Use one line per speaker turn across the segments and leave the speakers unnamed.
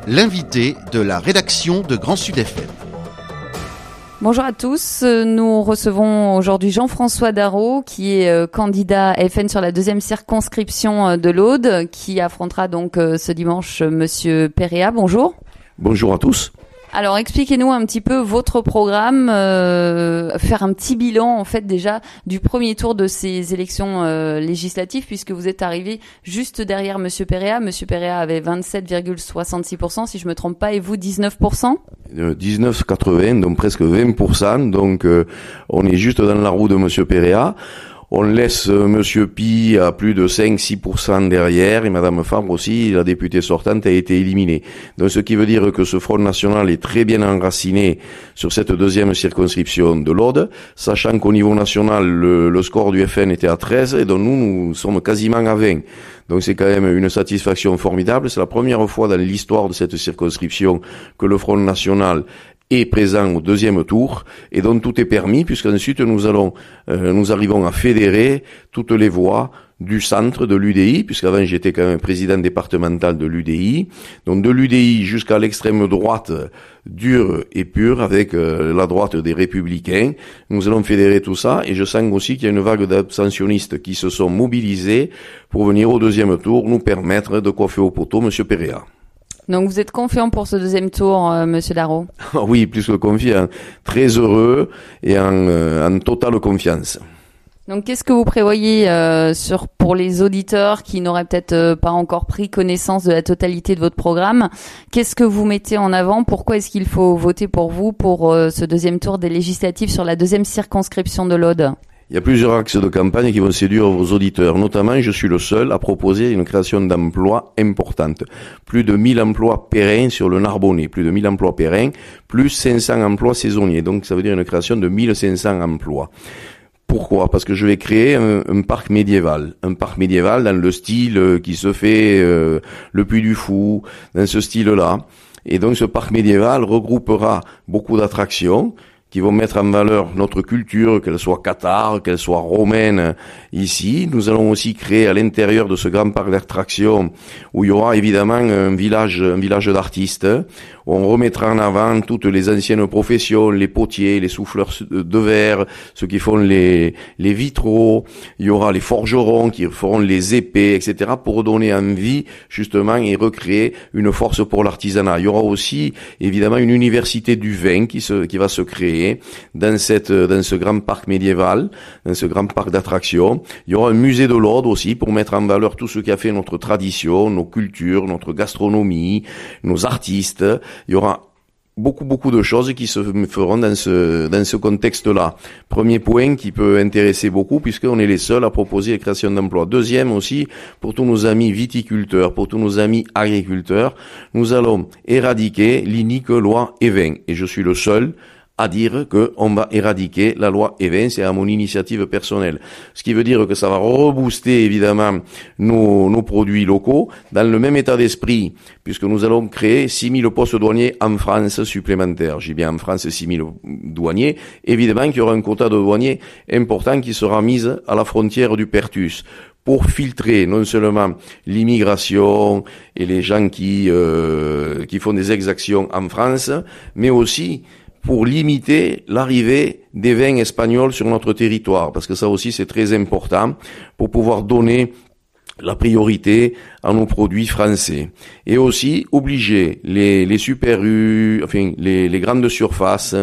l'invité de la rédaction de Grand Sud FM.
Bonjour à tous, nous recevons aujourd'hui Jean-François Darrot qui est candidat FN sur la deuxième circonscription de l'Aude, qui affrontera donc ce dimanche Monsieur Péréa. Bonjour.
Bonjour à tous.
Alors expliquez-nous un petit peu votre programme, faire un petit bilan en fait déjà du premier tour de ces élections législatives, puisque vous êtes arrivé juste derrière Monsieur Péréa. Monsieur Péréa avait 27,66%, si je me trompe pas, et vous 19%.
19,80, donc presque 20%, donc on est juste dans la roue de Monsieur Péréa. On laisse Monsieur Pi à plus de 5-6% derrière, et Madame Fabre aussi, la députée sortante, a été éliminée. Donc ce qui veut dire que ce Front National est très bien enraciné sur cette deuxième circonscription de l'Aude, sachant qu'au niveau national, le score du FN était à 13, et donc nous sommes quasiment à 20. Donc c'est quand même une satisfaction formidable. C'est la première fois dans l'histoire de cette circonscription que le Front National est présent au deuxième tour, et donc tout est permis, puisqu'ensuite nous arrivons à fédérer toutes les voix du centre de l'UDI, puisqu'avant j'étais quand même président départemental de l'UDI, donc de l'UDI jusqu'à l'extrême droite dure et pure avec la droite des Républicains. Nous allons fédérer tout ça, et je sens aussi qu'il y a une vague d'abstentionnistes qui se sont mobilisés pour venir au deuxième tour nous permettre de coiffer au poteau Monsieur Péréa.
Donc vous êtes confiant pour ce deuxième tour, Monsieur Darrot?
Oui, plus que confiant, très heureux et en totale confiance.
Donc qu'est-ce que vous prévoyez pour les auditeurs qui n'auraient peut-être pas encore pris connaissance de la totalité de votre programme? Qu'est-ce que vous mettez en avant? Pourquoi est-ce qu'il faut voter pour vous pour ce deuxième tour des législatives sur la deuxième circonscription de l'Aude?
Il y a plusieurs axes de campagne qui vont séduire vos auditeurs. Notamment, je suis le seul à proposer une création d'emplois importante. Plus de 1000 emplois pérennes sur le Narbonnais. Plus de 1000 emplois pérennes, plus 500 emplois saisonniers. Donc, ça veut dire une création de 1500 emplois. Pourquoi? Parce que je vais créer un parc médiéval. Un parc médiéval dans le style qui se fait le Puy du Fou, dans ce style-là. Et donc, ce parc médiéval regroupera beaucoup d'attractions qui vont mettre en valeur notre culture, qu'elle soit cathare, qu'elle soit romaine ici. Nous allons aussi créer à l'intérieur de ce grand parc d'attractions où il y aura évidemment un village d'artistes. On remettra en avant toutes les anciennes professions, les potiers, les souffleurs de verre, ceux qui font les vitraux. Il y aura les forgerons qui feront les épées, etc. pour donner envie justement et recréer une force pour l'artisanat. Il y aura aussi évidemment une université du vin qui va se créer dans ce grand parc médiéval, dans ce grand parc d'attractions. Il y aura un musée de l'Aude aussi pour mettre en valeur tout ce qui a fait notre tradition, nos cultures, notre gastronomie, nos artistes. Il y aura beaucoup de choses qui se feront dans ce contexte-là. Premier point qui peut intéresser beaucoup, puisqu'on est les seuls à proposer la création d'emplois. Deuxième aussi, pour tous nos amis viticulteurs, pour tous nos amis agriculteurs, nous allons éradiquer l'inique loi Evin. Et je suis le seul à dire qu'on va éradiquer la loi Evin, c'est à mon initiative personnelle. Ce qui veut dire que ça va rebooster évidemment nos produits locaux dans le même état d'esprit, puisque nous allons créer 6000 postes douaniers en France supplémentaires. J'ai bien en France 6000 douaniers. Évidemment qu'il y aura un quota de douaniers important qui sera mis à la frontière du Pertus, pour filtrer non seulement l'immigration et les gens qui font des exactions en France, mais aussi pour limiter l'arrivée des vins espagnols sur notre territoire, parce que ça aussi c'est très important pour pouvoir donner la priorité à nos produits français. Et aussi obliger les super U, enfin les grandes surfaces,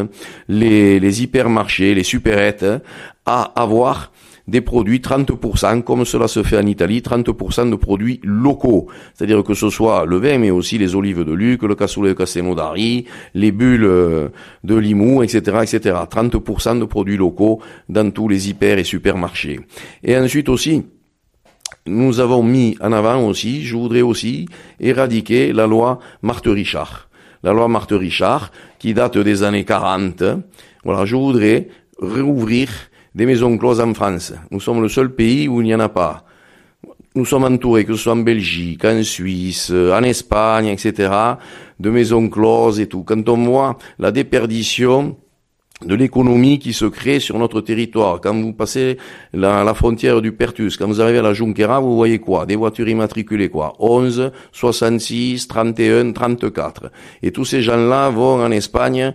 les hypermarchés, les supérettes à avoir des produits 30%, comme cela se fait en Italie, 30% de produits locaux. C'est-à-dire que ce soit le vin, mais aussi les olives de Luc, le cassoulet Castelnaudary, les bulles de Limoux, etc., etc. 30% de produits locaux dans tous les hyper et supermarchés. Et ensuite aussi, nous avons mis en avant aussi, je voudrais aussi éradiquer la loi Marthe-Richard. La loi Marthe-Richard, qui date des années 40. Voilà, je voudrais rouvrir des maisons closes en France. Nous sommes le seul pays où il n'y en a pas. Nous sommes entourés, que ce soit en Belgique, en Suisse, en Espagne, etc., de maisons closes et tout. Quand on voit la déperdition de l'économie qui se crée sur notre territoire. Quand vous passez la frontière du Perthus, quand vous arrivez à la Junquera, vous voyez quoi? Des voitures immatriculées quoi? 11, 66, 31, 34. Et tous ces gens-là vont en Espagne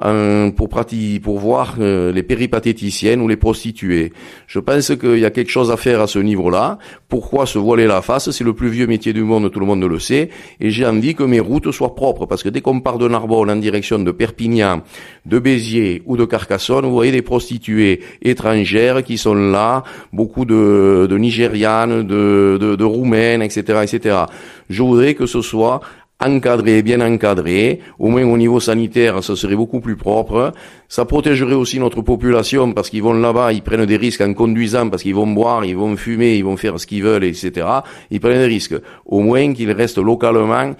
pour voir les péripatéticiennes ou les prostituées. Je pense qu'il y a quelque chose à faire à ce niveau-là. Pourquoi se voiler la face? C'est le plus vieux métier du monde, tout le monde le sait. Et j'ai envie que mes routes soient propres, parce que dès qu'on part de Narbonne en direction de Perpignan, de Béziers ou de Carcassonne, vous voyez des prostituées étrangères qui sont là, beaucoup de Nigérianes, de Roumaines, etc., etc. Je voudrais que ce soit encadré, bien encadré, au moins au niveau sanitaire, ça serait beaucoup plus propre. Ça protégerait aussi notre population parce qu'ils vont là-bas, ils prennent des risques en conduisant parce qu'ils vont boire, ils vont fumer, ils vont faire ce qu'ils veulent, etc. Ils prennent des risques. Au moins qu'ils restent localement.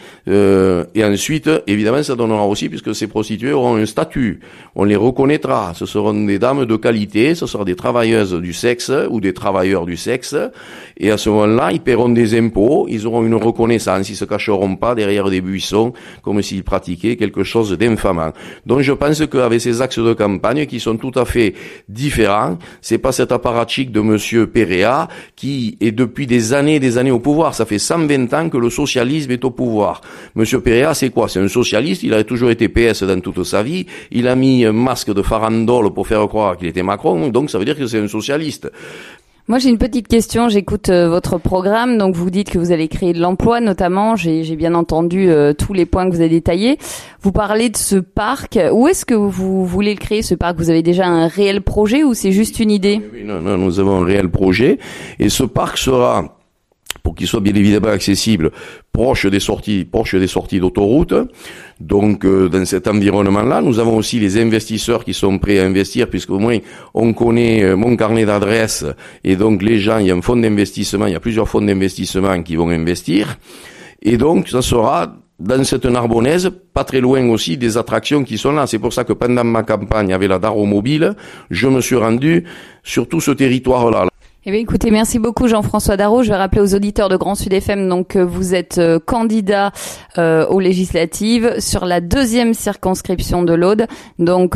Et ensuite, évidemment, ça donnera aussi, puisque ces prostituées auront un statut. On les reconnaîtra. Ce seront des dames de qualité, ce seront des travailleuses du sexe ou des travailleurs du sexe. Et à ce moment-là, ils paieront des impôts, ils auront une reconnaissance, ils se cacheront pas derrière des buissons comme s'ils pratiquaient quelque chose d'infamant. Donc je pense qu'avec ces axes de campagne qui sont tout à fait différents, c'est pas cet apparatchik de monsieur Perea qui est depuis des années au pouvoir. Ça fait 120 ans que le socialisme est au pouvoir. Monsieur Perea, c'est quoi? C'est un socialiste, il a toujours été PS dans toute sa vie, il a mis un masque de farandole pour faire croire qu'il était Macron, donc ça veut dire que c'est un socialiste.
Moi, j'ai une petite question. J'écoute votre programme. Donc, vous dites que vous allez créer de l'emploi, notamment. J'ai bien entendu tous les points que vous avez détaillés. Vous parlez de ce parc. Où est-ce que vous voulez le créer, ce parc? Vous avez déjà un réel projet ou c'est juste une idée?
Oui, non, nous avons un réel projet. Et ce parc sera, pour qu'il soit bien évidemment accessible, proche des sorties d'autoroute. Donc, dans cet environnement-là, nous avons aussi les investisseurs qui sont prêts à investir, puisque au moins on connaît mon carnet d'adresses, et donc les gens, il y a un fonds d'investissement, il y a plusieurs fonds d'investissement qui vont investir, et donc ça sera dans cette Narbonnaise, pas très loin aussi des attractions qui sont là. C'est pour ça que pendant ma campagne avec la Daro Mobile, je me suis rendu sur tout ce territoire-là.
Eh bien, écoutez, merci beaucoup Jean-François Darro. Je vais rappeler aux auditeurs de Grand Sud FM donc vous êtes candidat aux législatives sur la 2e circonscription de l'Aude. Donc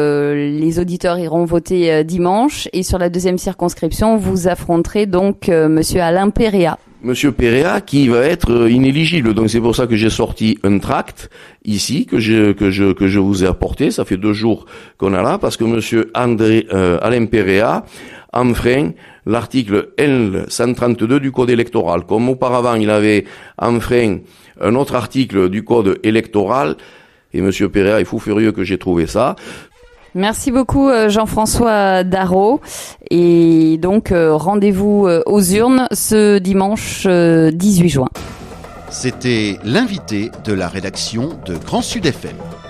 les auditeurs iront voter dimanche, et sur la 2e circonscription, vous affronterez donc monsieur Alain Perea.
Monsieur Perea qui va être inéligible. Donc c'est pour ça que j'ai sorti un tract ici que je vous ai apporté. Ça fait 2 jours qu'on a là, parce que monsieur Alain Perea enfreint l'article L132 du Code électoral. Comme auparavant, il avait enfreint un autre article du Code électoral, et monsieur Perea est fou furieux que j'ai trouvé ça.
Merci beaucoup Jean-François Darro. Et donc rendez-vous aux urnes ce dimanche 18 juin.
C'était l'invité de la rédaction de Grand Sud FM.